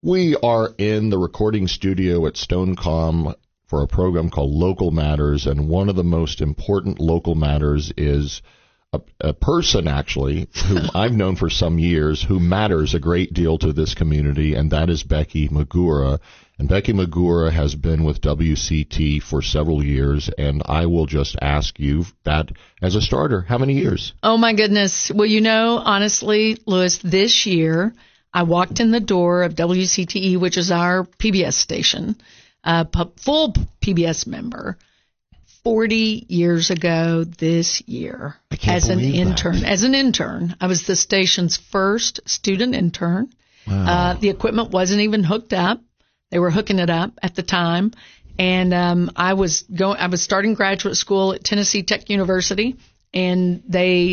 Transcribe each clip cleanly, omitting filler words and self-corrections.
We are in the recording studio at Stonecom for a program called Local Matters, and one of the most important local matters is a person, actually, whom I've known for some years, who matters a great deal to this community, and that is Becky Magura. And Becky Magura has been with WCT for several years, and I will just ask you that as a starter, how many years? Oh, my goodness. Well, honestly, Louis, this year I walked in the door of WCTE, which is our PBS station, full PBS member, 40 years ago this year as an intern. As an intern, I was the station's first student intern. Wow. The equipment wasn't even hooked up. They were hooking it up at the time. And I was starting graduate school at Tennessee Tech University, and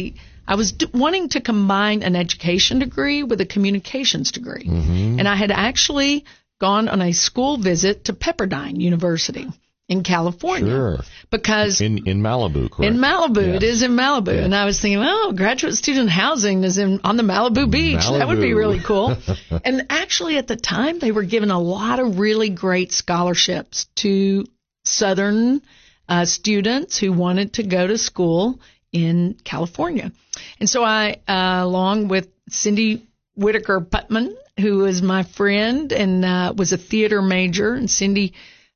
I was wanting to combine an education degree with a communications degree. Mm-hmm. And I had actually gone on a school visit to Pepperdine University in California. Sure. Because in Malibu, correct? In Malibu. Yes. It is in Malibu. Yes. And I was thinking, graduate student housing is on the Malibu beach. Malibu. That would be really cool. And actually at the time they were giving a lot of really great scholarships to Southern students who wanted to go to school in California. And so I, along with Cindy Whitaker Putman, who is my friend and was a theater major, and Cindy,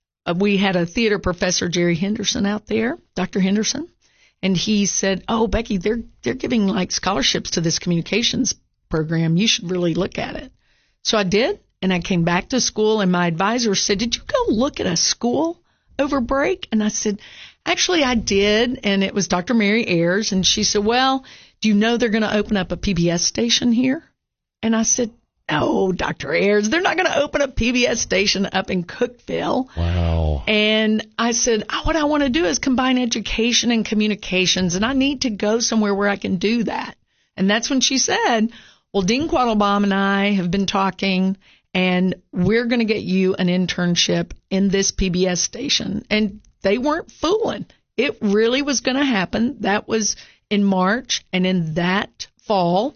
we had a theater professor, Jerry Henderson, out there, Dr. Henderson, and he said, "Oh, Becky, they're giving like scholarships to this communications program. You should really look at it." So I did, and I came back to school, and my advisor said, "Did you go look at a school over break?" And I said, "Actually, I did," and it was Dr. Mary Ayers, and she said, "Well, do you know they're going to open up a PBS station here?" And I said, "No, Dr. Ayers, they're not going to open a PBS station up in Cookeville." Wow. And I said, what I want to do is combine education and communications, and I need to go somewhere where I can do that. And that's when she said, "Well, Dean Quattlebaum and I have been talking, and we're going to get you an internship in this PBS station." And they weren't fooling. It really was going to happen. That was in March, and in that fall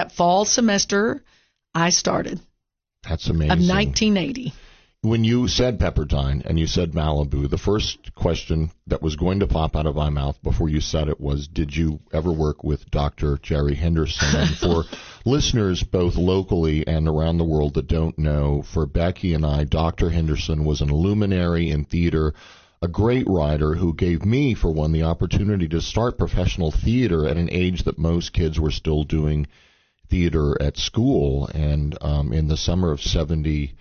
semester, I started. That's amazing. Of 1980. When you said Pepperdine and you said Malibu, the first question that was going to pop out of my mouth before you said it was, did you ever work with Dr. Jerry Henderson? And for listeners both locally and around the world that don't know, for Becky and I, Dr. Henderson was an luminary in theater, a great writer who gave me, for one, the opportunity to start professional theater at an age that most kids were still doing theater at school. And in the summer of 77,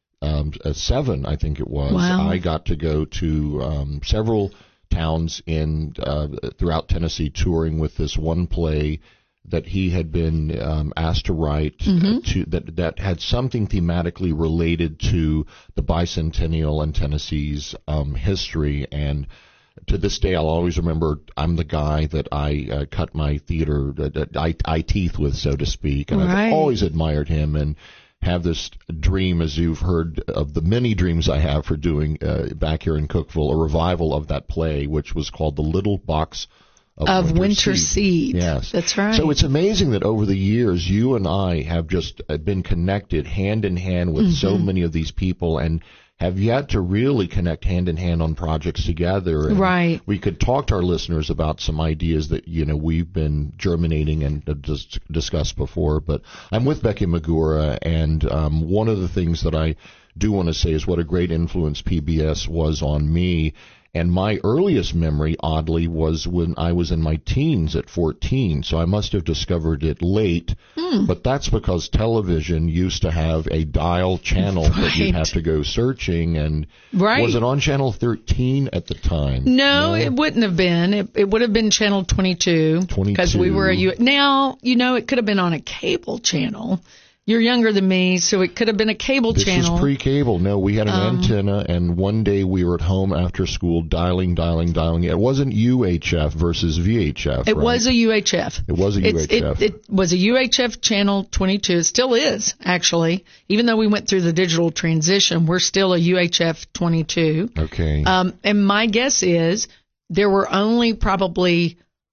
I think it was, wow. I got to go to several towns in throughout Tennessee touring with this one play that he had been asked to write that had something thematically related to the bicentennial and Tennessee's history. And to this day, I'll always remember I'm the guy that I cut my theater eye teeth with, so to speak. And right. I've always admired him and have this dream, as you've heard of the many dreams I have for doing back here in Cookeville, a revival of that play, which was called The Little Box of Winter Seed. Yes. That's right. So it's amazing that over the years, you and I have just been connected hand in hand with so many of these people and have yet to really connect hand in hand on projects together. And right. we could talk to our listeners about some ideas that, we've been germinating and discussed before. But I'm with Becky Magura, and one of the things that I do want to say is what a great influence PBS was on me. And my earliest memory, oddly, was when I was in my teens at 14, so I must have discovered it late. But that's because television used to have a dial channel that you'd have to go searching. And was it on Channel 13 at the time? No, it wouldn't have been. It would have been Channel 22. Because we were now, it could have been on a cable channel. You're younger than me, so it could have been a cable channel. This was pre-cable. No, we had an antenna, and one day we were at home after school dialing. It wasn't UHF versus VHF, It was a UHF. It was a UHF. It was a UHF channel 22. It still is, actually. Even though we went through the digital transition, we're still a UHF 22. Okay. And my guess is there were only probably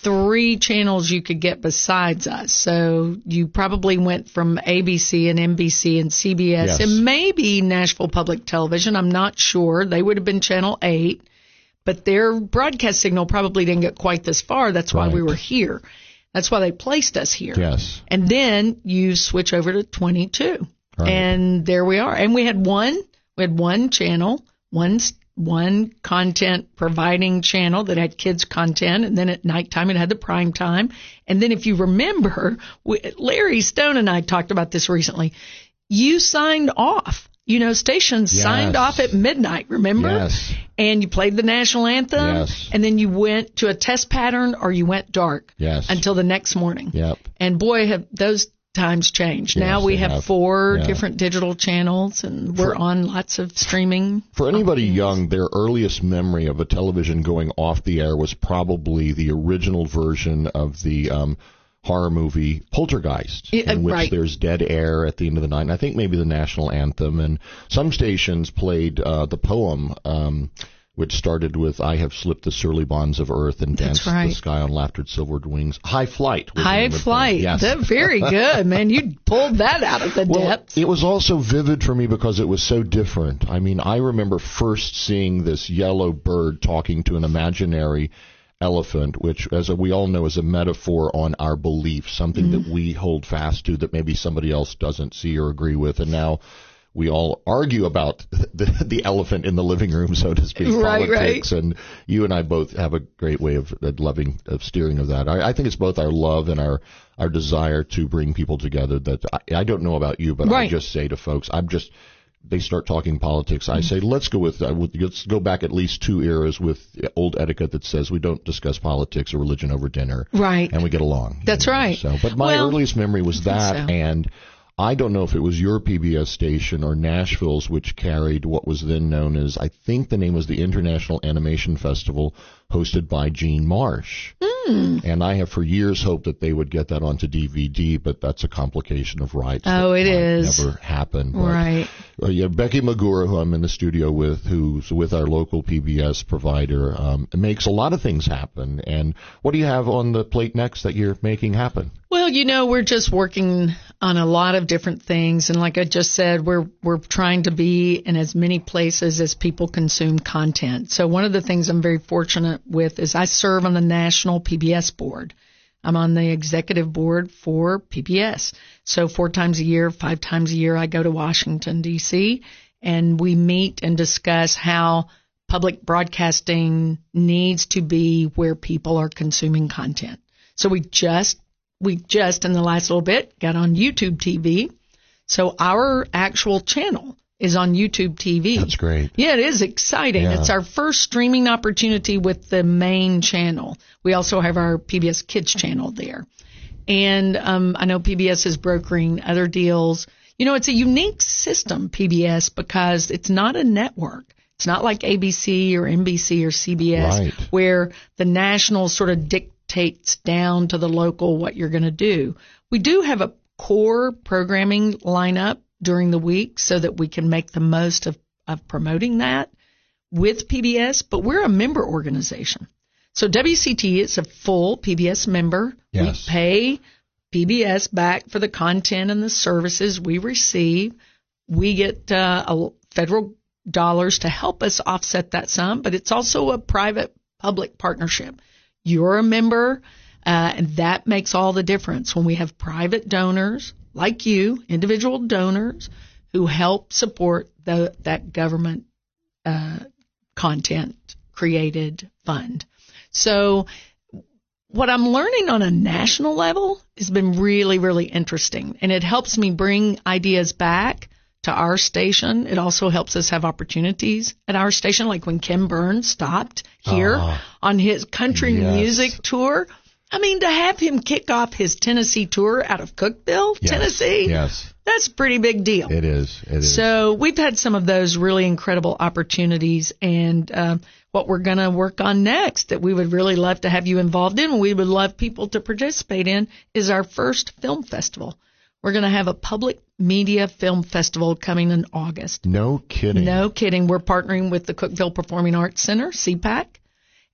3 channels you could get besides us. So you probably went from ABC and NBC and CBS and maybe Nashville Public Television. I'm not sure. They would have been Channel 8, but their broadcast signal probably didn't get quite this far. That's why we were here. That's why they placed us here. Yes. And then you switch over to 22. Right. And there we are. And we had one channel, one content providing channel that had kids content, and then at nighttime it had the prime time. And then if you remember, Larry Stone and I talked about this recently. You signed off. Stations signed off at midnight, remember? Yes. And you played the national anthem, and then you went to a test pattern or you went dark until the next morning. Yep. And boy, have those times changed. Now we have 4 different digital channels, and we're on lots of streaming. For anybody young, their earliest memory of a television going off the air was probably the original version of the horror movie Poltergeist, in which there's dead air at the end of the night, and I think maybe the national anthem, and some stations played the poem, which started with "I have slipped the surly bonds of earth and danced the sky on laughter silvered wings." High Flight. High Flight. Yes. Very good, man. You pulled that out of the depths. It was also vivid for me because it was so different. I mean, I remember first seeing this yellow bird talking to an imaginary elephant, which, as we all know, is a metaphor on our beliefs, something that we hold fast to that maybe somebody else doesn't see or agree with. And now we all argue about the elephant in the living room, so to speak, politics. And you and I both have a great way of steering of that. I think it's both our love and our desire to bring people together that I don't know about you, but I just say to folks, they start talking politics. I say, let's go back at least 2 eras with old etiquette that says we don't discuss politics or religion over dinner. Right. And we get along. That's right. So, but my earliest memory was that, and I don't know if it was your PBS station or Nashville's, which carried what was then known as, I think the name was the International Animation Festival, hosted by Gene Marsh. And I have for years hoped that they would get that onto DVD, but that's a complication of rights. Oh, it is. Never happened. Right. Becky Magura, who I'm in the studio with, who's with our local PBS provider, makes a lot of things happen. And what do you have on the plate next that you're making happen? Well, we're just working on a lot of different things. And like I just said, we're trying to be in as many places as people consume content. So one of the things I'm very fortunate with is I serve on the National PBS board. I'm on the executive board for PBS. So 4 times a year, 5 times a year, I go to Washington, D.C., and we meet and discuss how public broadcasting needs to be where people are consuming content. So we just in the last little bit got on YouTube TV. So our actual channel is on YouTube TV. That's great. Yeah, it is exciting. Yeah. It's our first streaming opportunity with the main channel. We also have our PBS Kids channel there. And I know PBS is brokering other deals. It's a unique system, PBS, because it's not a network. It's not like ABC or NBC or CBS, where the national sort of dictates down to the local what you're going to do. We do have a core programming lineup during the week so that we can make the most of promoting that with PBS, but we're a member organization. So WCT is a full PBS member. Yes. We pay PBS back for the content and the services we receive. We get federal dollars to help us offset that sum, but it's also a private-public partnership. You're a member, and that makes all the difference when we have private donors like you, individual donors, who help support that government content created fund. So what I'm learning on a national level has been really, really interesting, and it helps me bring ideas back to our station. It also helps us have opportunities at our station, like when Ken Burns stopped here on his country music tour. I mean, to have him kick off his Tennessee tour out of Cookeville, Tennessee, that's a pretty big deal. It is. So we've had some of those really incredible opportunities, and what we're going to work on next that we would really love to have you involved in, we would love people to participate in, is our first film festival. We're going to have a public media film festival coming in August. No kidding. No kidding. We're partnering with the Cookeville Performing Arts Center, CPAC.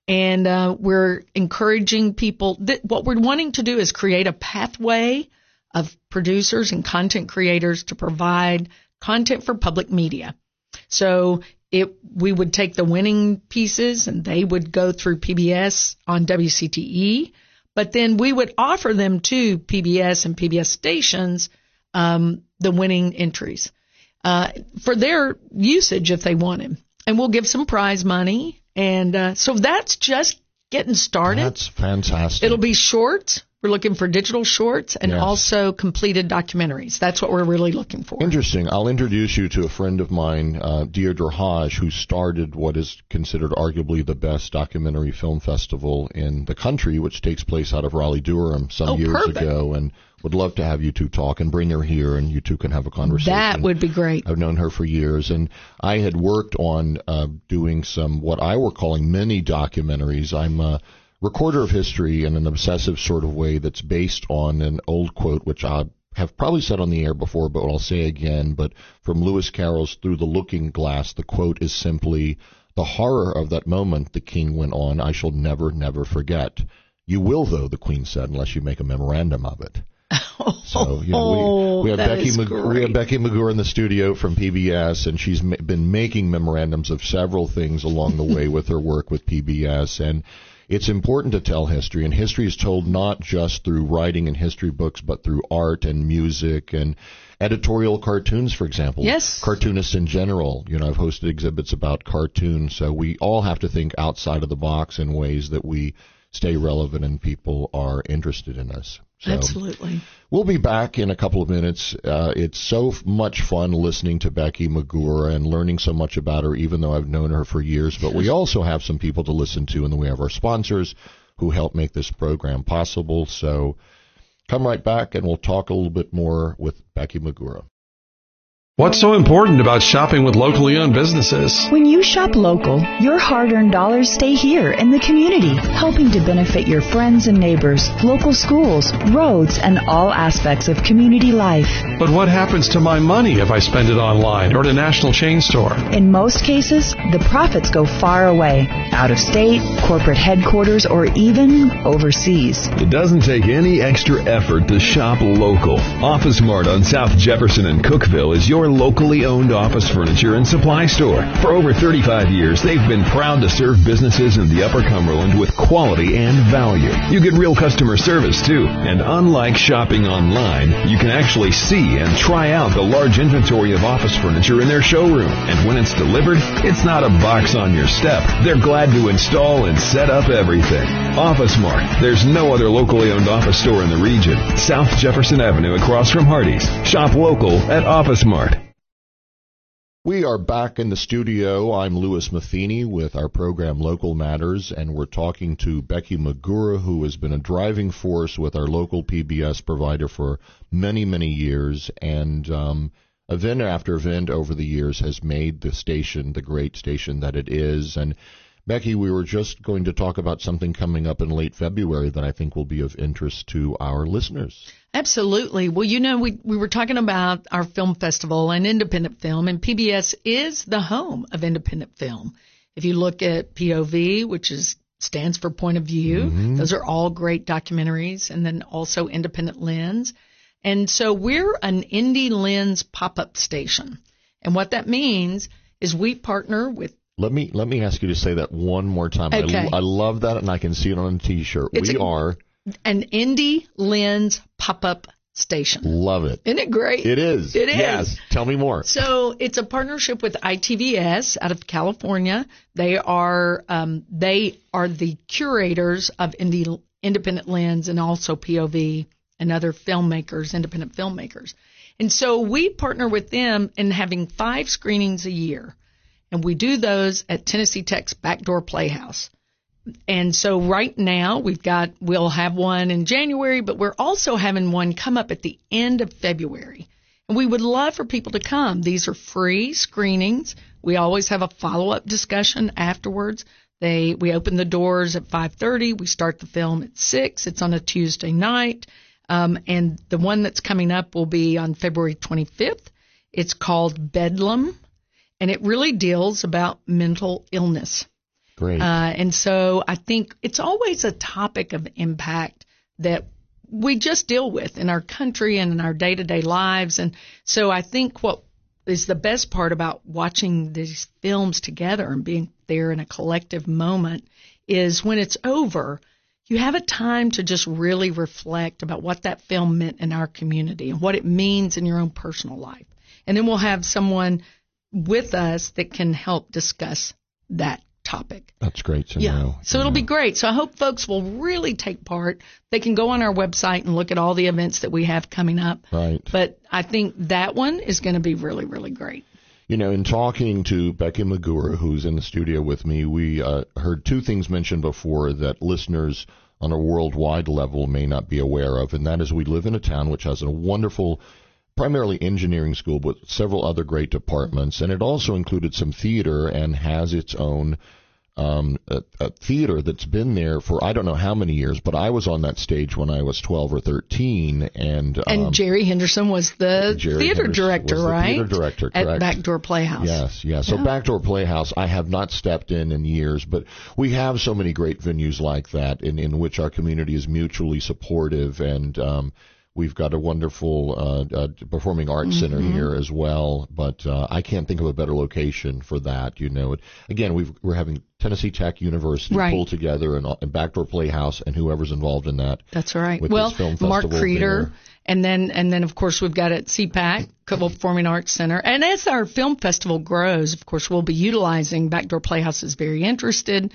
And we're encouraging people. What we're wanting to do is create a pathway of producers and content creators to provide content for public media. So we would take the winning pieces and they would go through PBS on WCTE, but then we would offer them to PBS and PBS stations, the winning entries, for their usage if they want them. And we'll give some prize money. And so that's just getting started. That's fantastic. It'll be shorts. We're looking for digital shorts and Yes. also completed documentaries. That's what we're really looking for. Interesting. I'll introduce you to a friend of mine, Deirdre Hodge, who started what is considered arguably the best documentary film festival in the country, which takes place out of Raleigh-Durham some years perfect. ago. And would love to have you two talk and bring her here, and you two can have a conversation. That would be great. I've known her for years, and I had worked on doing some what I were calling mini documentaries. I'm a recorder of history in an obsessive sort of way that's based on an old quote, which I have probably said on the air before, but I'll say again. But from Lewis Carroll's Through the Looking Glass, the quote is simply, "The horror of that moment," the king went on, "I shall never, never forget." "You will, though," the queen said, "unless you make a memorandum of it." So we have Becky McGuire in the studio from PBS, and she's been making memorandums of several things along the way with her work with PBS. And it's important to tell history, and history is told not just through writing and history books, but through art and music and editorial cartoons, for example. Yes. Cartoonists in general. I've hosted exhibits about cartoons, so we all have to think outside of the box in ways that we stay relevant and people are interested in us. So Absolutely. We'll be back in a couple of minutes. It's so much fun listening to Becky McGuire and learning so much about her, even though I've known her for years. But we also have some people to listen to, and then we have our sponsors who help make this program possible. So come right back, and we'll talk a little bit more with Becky McGuire. What's so important about shopping with locally owned businesses? When you shop local, your hard-earned dollars stay here in the community, helping to benefit your friends and neighbors, local schools, roads, and all aspects of community life. But what happens to my money if I spend it online or at a national chain store? In most cases, the profits go far away, out of state, corporate headquarters, or even overseas. It doesn't take any extra effort to shop local. Office Mart on South Jefferson and Cookville is your locally owned office furniture and supply store. For over 35 years, they've been proud to serve businesses in the Upper Cumberland with quality and value. You get real customer service, too. And unlike shopping online, you can actually see and try out the large inventory of office furniture in their showroom. And when it's delivered, it's not a box on your step. They're glad to install and set up everything. Office Mart. There's no other locally owned office store in the region. South Jefferson Avenue across from Hardee's. Shop local at Office Mart. We are back in the studio. I'm Louis Matheny with our program Local Matters, and we're talking to Becky McGuire, who has been a driving force with our local PBS provider for many, many years, and event after event over the years has made the station the great station that it is. And Becky, we were just going to talk about something coming up in late February that I think will be of interest to our listeners. Absolutely. Well, we were talking about our film festival and independent film, and PBS is the home of independent film. If you look at POV, which stands for Point of View, those are all great documentaries, and then also Independent Lens. And so we're an Indie Lens pop-up station. And what that means is we partner with Let me ask you to say that one more time. Okay. I love that, and I can see it on a T-shirt. We are an Indie Lens pop-up station. Love it. Isn't it great? It is. It is. Yes. Tell me more. So it's a partnership with ITVS out of California. They are the curators of Independent Lens and also POV and other filmmakers, independent filmmakers. And so we partner with them in having 5 screenings a year. And we do those at Tennessee Tech's Backdoor Playhouse. And so right now we'll have one in January, but we're also having one come up at the end of February. And we would love for people to come. These are free screenings. We always have a follow-up discussion afterwards. We open the doors at 5:30. We start the film at 6. It's on a Tuesday night. And the one that's coming up will be on February 25th. It's called Bedlam, and it really deals about mental illness. Great. And so I think it's always a topic of impact that we just deal with in our country and in our day-to-day lives. And so I think what is the best part about watching these films together and being there in a collective moment is when it's over, you have a time to just really reflect about what that film meant in our community and what it means in your own personal life. And then we'll have someone with us that can help discuss that topic. That's great to know. So it'll be great. So I hope folks will really take part. They can go on our website and look at all the events that we have coming up. Right. But I think that one is going to be really, really great. You know, in talking to Becky Magura, who's in the studio with me, we heard two things mentioned before that listeners on a worldwide level may not be aware of, and that is we live in a town which has a wonderful, primarily engineering school, but several other great departments, and it also included some theater and has its own a theater that's been there for I don't know how many years, but I was on that stage when I was 12 or 13. And Jerry Henderson was the theater director, right? Theater director, correct. At Backdoor Playhouse. Yes. So Backdoor Playhouse, I have not stepped in years, but we have so many great venues like that in which our community is mutually supportive, and we've got a wonderful performing arts center here as well, but I can't think of a better location for that. You know, again, we're having Tennessee Tech University pull together and Backdoor Playhouse and whoever's involved in that. That's right. Well, film Mark festival Creeder, there. and then of course we've got at CPAC, Performing Arts Center, and as our film festival grows, of course we'll be utilizing Backdoor Playhouse is very interested.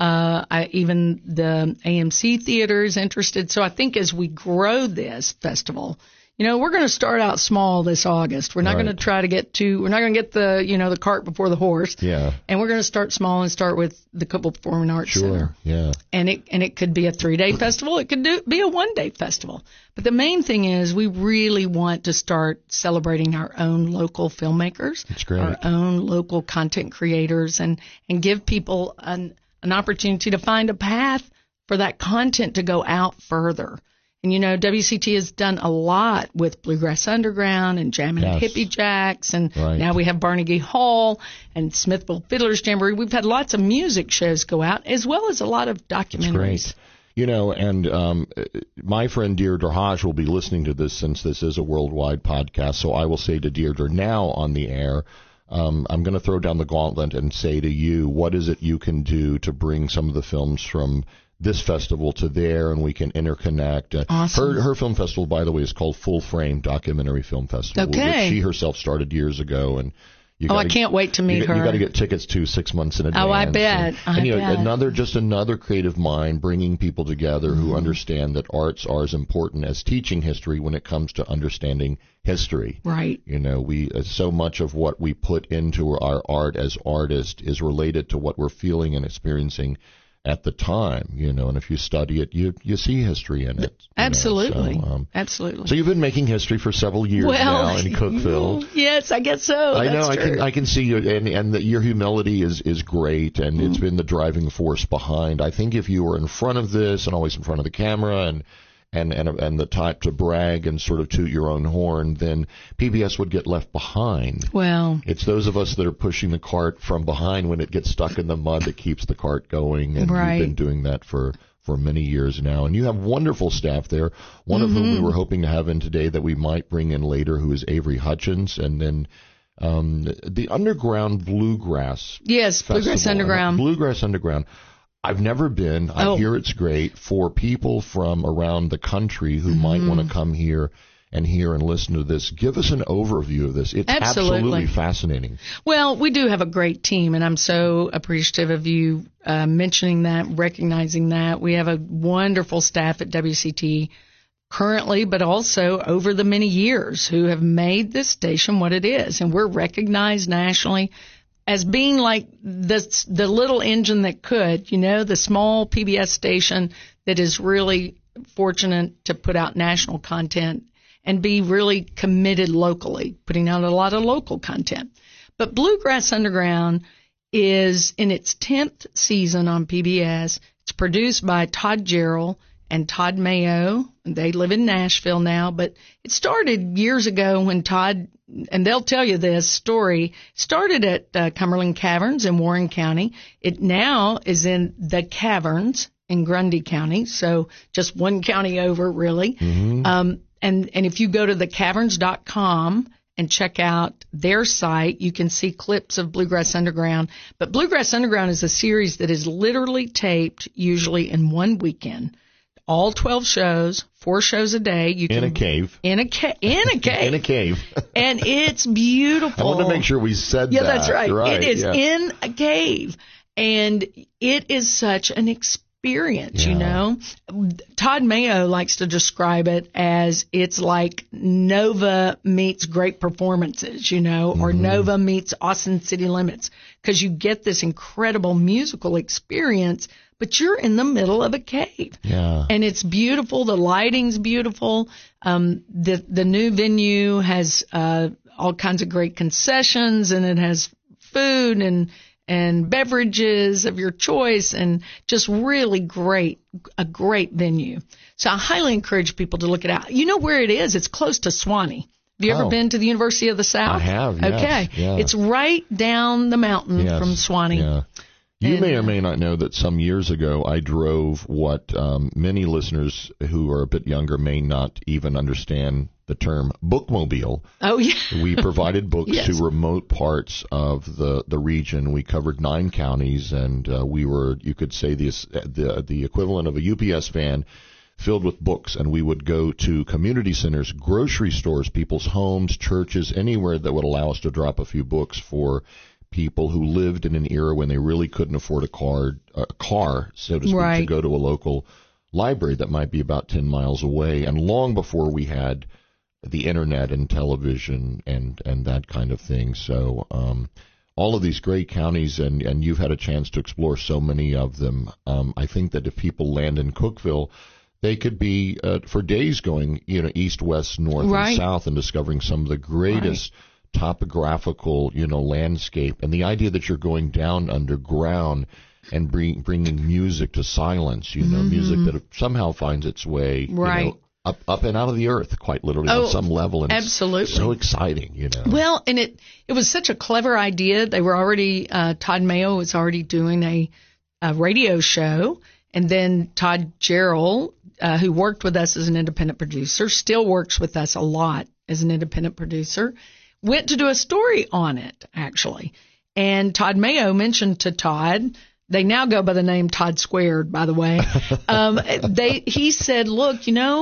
Even the AMC Theater is interested. So I think as we grow this festival, you know, we're going to start out small this August. We're not going to try to we're not going to get the cart before the horse. Yeah. And we're going to start small and start with the Cookeville Performing Arts Center. Yeah. And it could be a 3-day festival. It could be a 1-day festival. But the main thing is we really want to start celebrating our own local filmmakers. That's great. Our own local content creators and give people an opportunity to find a path for that content to go out further. And, you know, WCT has done a lot with Bluegrass Underground and Jammin' at Hippie Jacks. And now we have Barnegie Hall and Smithville Fiddlers Jamboree. We've had lots of music shows go out, as well as a lot of documentaries. That's great. You know, and my friend Deirdre Hodge will be listening to this since this is a worldwide podcast. So I will say to Deirdre now on the air, I'm going to throw down the gauntlet and say to you, what is it you can do to bring some of the films from this festival to there, and we can interconnect. Awesome. Her film festival, by the way, is called Full Frame Documentary Film Festival, which she herself started years ago. And I can't wait to meet her. You got to get tickets to 6 months in advance. Oh, I bet. And you know, another creative mind bringing people together who understand that arts are as important as teaching history when it comes to understanding history. Right. You know, so much of what we put into our art as artists is related to what we're feeling and experiencing at the time, you know, and if you study it, you see history in it. Absolutely. Absolutely. So you've been making history for several years now in Cookeville. Yes, I guess so. I know. True. I can see you, and your humility is great, and it's been the driving force behind. I think if you were in front of this and always in front of the camera and the type to brag and sort of toot your own horn, then PBS would get left behind. Well, it's those of us that are pushing the cart from behind when it gets stuck in the mud that keeps the cart going, and you've been doing that for many years now. And you have wonderful staff there, one of whom we were hoping to have in today that we might bring in later, who is Avery Hutchins, and then the Underground Bluegrass Festival. Bluegrass Underground. Bluegrass Underground. I've never been. I hear it's great for people from around the country who might want to come here and hear and listen to this. Give us an overview of this. It's absolutely fascinating. Well, we do have a great team, and I'm so appreciative of you mentioning that, recognizing that. We have a wonderful staff at WCT currently, but also over the many years who have made this station what it is, and we're recognized nationally as being like the little engine that could, you know, the small PBS station that is really fortunate to put out national content and be really committed locally, putting out a lot of local content. But Bluegrass Underground is in its 10th season on PBS. It's produced by Todd Gerald and Todd Mayo. They live in Nashville now, but it started years ago when Todd, and they'll tell you this story, started at Cumberland Caverns in Warren County. It now is in the Caverns in Grundy County, so just one county over, really. And if you go to thecaverns.com and check out their site, you can see clips of Bluegrass Underground. But Bluegrass Underground is a series that is literally taped usually in one weekend. All 12 shows, 4 shows a day. You can, in a cave. In a cave. In a cave. And it's beautiful. I want to make sure we said that. Yeah, that's right. Right. It is in a cave. And it is such an experience, you know. Todd Mayo likes to describe it as it's like Nova meets Great Performances, you know, or Nova meets Austin City Limits, because you get this incredible musical experience, but you're in the middle of a cave. Yeah. And it's beautiful. The lighting's beautiful. The new venue has all kinds of great concessions, and it has food and beverages of your choice, and just really a great venue. So I highly encourage people to look it out. You know where it is? It's close to Swanee. Have you ever been to the University of the South? I have, yes. Okay. Yeah. It's right down the mountain from Swanee. Yeah. You may or may not know that some years ago I drove what many listeners who are a bit younger may not even understand the term bookmobile. Oh, yeah. We provided books to remote parts of the region. We covered 9 counties, and we were, you could say, the equivalent of a UPS van filled with books. And we would go to community centers, grocery stores, people's homes, churches, anywhere that would allow us to drop a few books for people who lived in an era when they really couldn't afford a car, so to speak, to go to a local library that might be about 10 miles away, and long before we had the internet and television and that kind of thing. So all of these great counties, and you've had a chance to explore so many of them. I think that if people land in Cookeville, they could be for days going, east, west, north, and south, and discovering some of the greatest topographical, landscape, and the idea that you're going down underground and bringing music to silence, music that somehow finds its way, up and out of the earth, quite literally, on some level. And absolutely. It's so exciting, Well, and it was such a clever idea. They were already, Todd Mayo was already doing a radio show, and then Todd Gerald, who worked with us as an independent producer, still works with us a lot as an independent producer, went to do a story on it, actually. And Todd Mayo mentioned to Todd, they now go by the name Todd Squared, by the way. He said, look,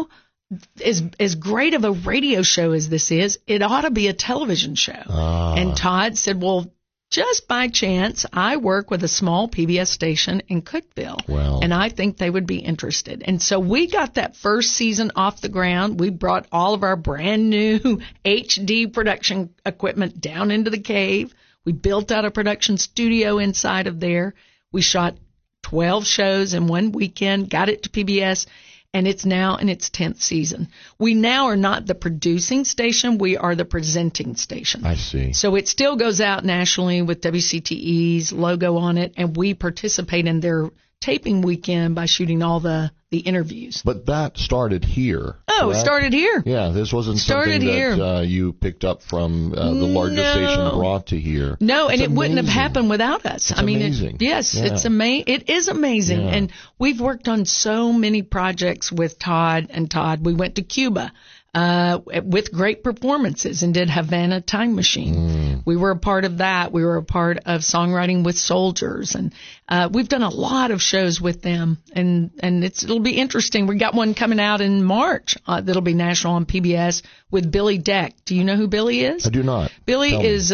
as great of a radio show as this is, it ought to be a television show. And Todd said, well, just by chance, I work with a small PBS station in Cookeville, and I think they would be interested. And so we got that first season off the ground. We brought all of our brand new HD production equipment down into the cave. We built out a production studio inside of there. We shot 12 shows in one weekend, got it to PBS, and it's now in its 10th season. We now are not the producing station. We are the presenting station. I see. So it still goes out nationally with WCTE's logo on it, and we participate in their taping weekend by shooting all the interviews. But that started here. Oh, correct? It started here. Yeah, this wasn't something that you picked up from the larger station and brought to here. No, and it wouldn't have happened without us. It's amazing. It is amazing. Yeah. And we've worked on so many projects with Todd and Todd. We went to Cuba with great performances and did Havana Time Machine. We were a part of that. We were a part of Songwriting with Soldiers, and we've done a lot of shows with them, and it'll be interesting. We got one coming out in March that'll be national on PBS with Billy Deck. Do you know who Billy is? I do not. Billy is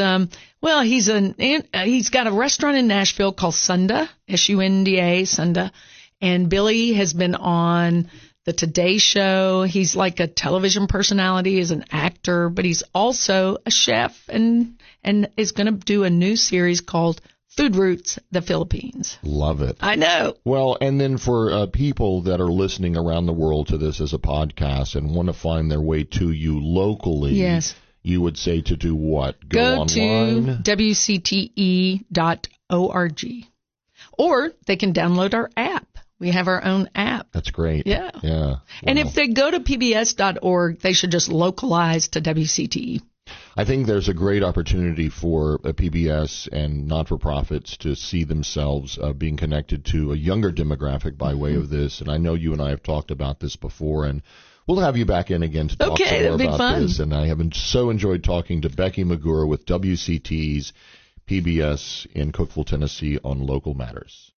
he's got a restaurant in Nashville called Sunda, Sunda, Sunda, and Billy has been on the Today Show. He's like a television personality, is an actor, but he's also a chef, and is going to do a new series called Food Roots, the Philippines. Love it. I know. Well, and then for people that are listening around the world to this as a podcast and want to find their way to you locally, yes, you would say to do what? Go online? To WCTE.org. Or they can download our app. We have our own app. That's great. Yeah. Yeah. Wow. And if they go to pbs.org, they should just localize to WCTE. I think there's a great opportunity for PBS and not-for-profits to see themselves being connected to a younger demographic by way of this. And I know you and I have talked about this before, and we'll have you back in again to talk some more about this. And I have so enjoyed talking to Becky McGurr with WCT's PBS in Cookeville, Tennessee on Local Matters.